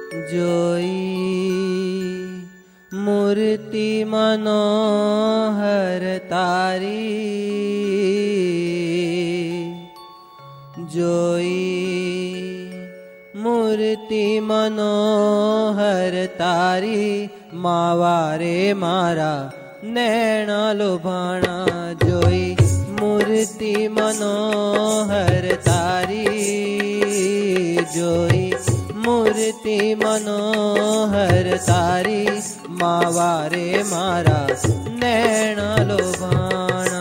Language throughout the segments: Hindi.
जोई मूर्ति मनोहर तारी, जोई मूर्ति मनोहर तारी, मावारे मारा नैना लुभाणा। जोई मूर्ति मनोहर तारी, जोई मूर्ति मनोहर तारी, मावारे मारा नैना लुभाणा।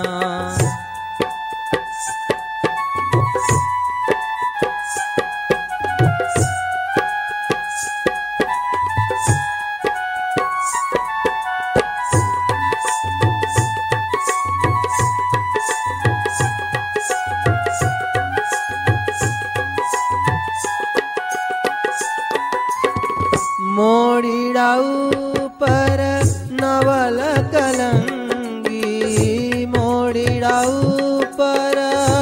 मोड़ीड़ा ऊपर नवल कलंगी, मोड़ीड़ा ऊपर,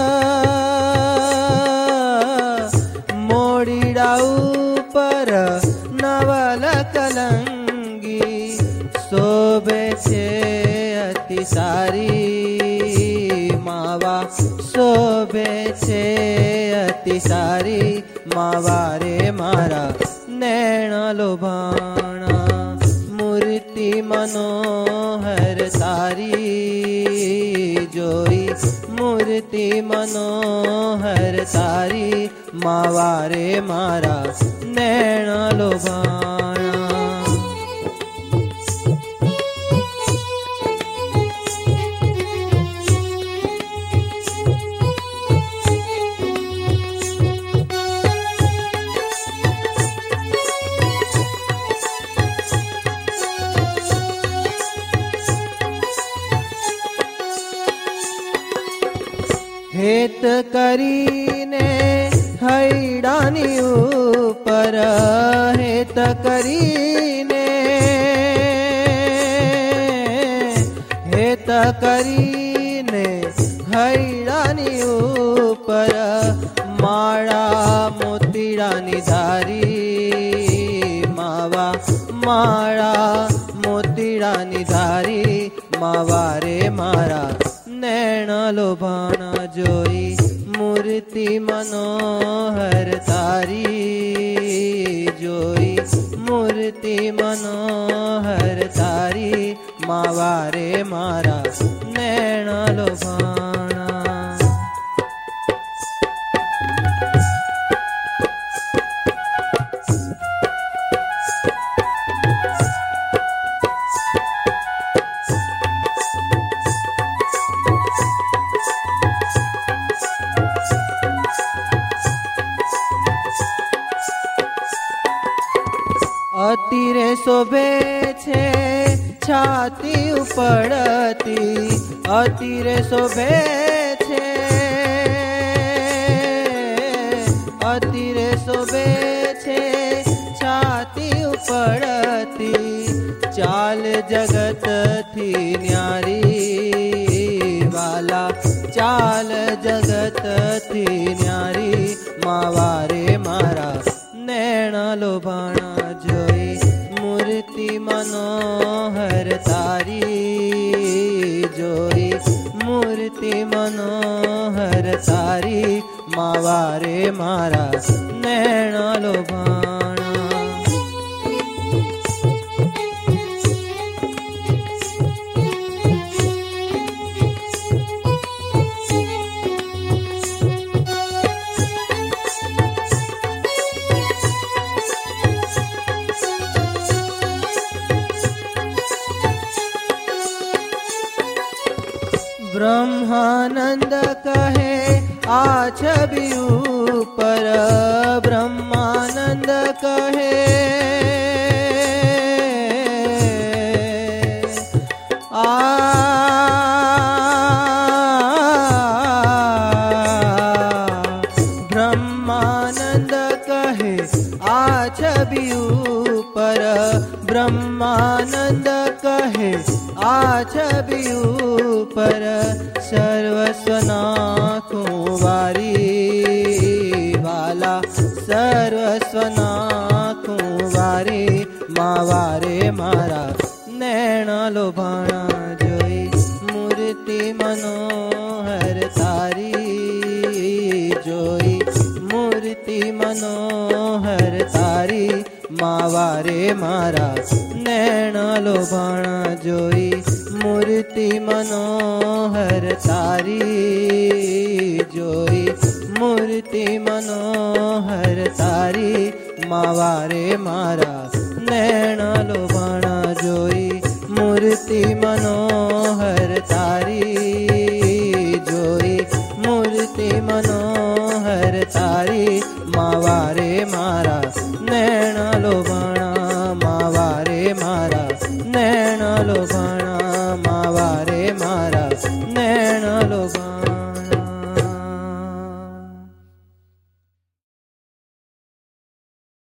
मोड़ीड़ा ऊपर नवल कलंगी, शोभे छे अति सारी, मावा शोभे छे अति सारी, मावारे मारा नैना लुभाणा। मूर्ति मनोहर तारी, जोई मूर्ति मनोहर तारी, मावारे मारा नैना लुभाणा। हेत करीने हैडानी ऊपर, हेत करीने, हेत करीने हैडानी ऊपर, माळा मोतीडानी धारी, मावा माळा मोतीडानी धारी, मावारे मारा नैना लुभाणा। जोई मूर्ति मनोहर तारी, जोई मूर्ति मनोहर तारी, मावारे मारा नैना लुभाणा। अतिरे शोभे छे छाती उपड़ती, अतिरे शोभे छे, अतिरे शोभे छे छाती उपड़ती, चाल जगत थी न्यारी, वाला चाल जगत थी न्यारी, मावारे मारा नैना लुभाणा। जोई मूर्ति मनोहर तारी, जोई मूर्ति मनोहर तारी, मावारे मारा नैना लुभाणा। ब्रह्मानंद कहे आ छवि ऊपर, ब्रह्मानंद कहे आ, ब्रह्मानंद कहे आ छवि ऊपर, ब्रह्मानंद कहे आ छवि ऊपर, सर्वस्व नाखों वारी, वाला सर्वस्व नाखों तारी मावारे मारा नैना लोभाणा जोई मूर्ति मनोहर तारी जोई मूर्ति मनोहर तारी मावारे मारा नैना लोभाणा जोई मूर्ति मनोहर तारी जोई मूर्ति मनोहर तारी मावारे मारा नैना लोभाणा जोई मूर्ति मनोहर तारी जोई मूर्ति मनोहर तारी मावारे मारा